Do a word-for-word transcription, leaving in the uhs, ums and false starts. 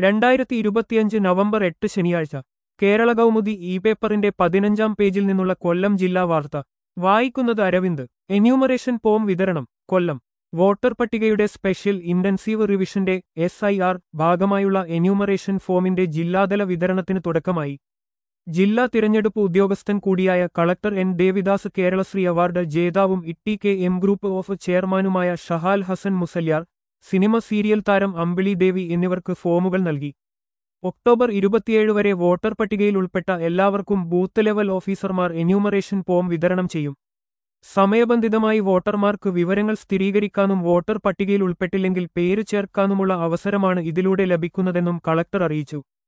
രണ്ടായിരത്തി ഇരുപത്തിയഞ്ച് നവംബർ എട്ട് ശനിയാഴ്ച കേരള കൗമുദി ഇ പേപ്പറിന്റെ പതിനഞ്ചാം പേജിൽ നിന്നുള്ള കൊല്ലം ജില്ലാ വാർത്ത വായിക്കുന്നത് അരവിന്ദ്. എന്യൂമറേഷൻ ഫോം വിതരണം കൊല്ലം. വോട്ടർ പട്ടികയുടെ സ്പെഷ്യൽ ഇന്റൻസീവ് റിവിഷന്റെ എസ് ഐ ആർ ഭാഗമായുള്ള എന്യൂമറേഷൻ ഫോമിന്റെ ജില്ലാതല വിതരണത്തിന് തുടക്കമായി. ജില്ലാ തിരഞ്ഞെടുപ്പ് ഉദ്യോഗസ്ഥൻ കൂടിയായ collector N Devidas Keralasree award ജേതാവും Itty K M group of ചെയർമാനുമായ ഷഹാൽ ഹസൻ മുസല്യാർ, സിനിമ സീരിയൽ താരം അമ്പിളി ദേവി എന്നിവർക്ക് ഫോമുകൾ നൽകി. ഒക്ടോബർ ഇരുപത്തിയേഴ് വരെ വോട്ടർ പട്ടികയിൽ ഉൾപ്പെട്ട എല്ലാവർക്കും ബൂത്ത് ലെവൽ ഓഫീസർമാർ എന്യൂമറേഷൻ ഫോം വിതരണം ചെയ്യും. സമയബന്ധിതമായി വോട്ടർമാർക്ക് വിവരങ്ങൾ സ്ഥിരീകരിക്കാനും വോട്ടർ പട്ടികയിൽ ഉൾപ്പെട്ടില്ലെങ്കിൽ പേര് ചേർക്കാനുമുള്ള അവസരമാണ് ഇതിലൂടെ ലഭിക്കുന്നതെന്നും കളക്ടർ അറിയിച്ചു.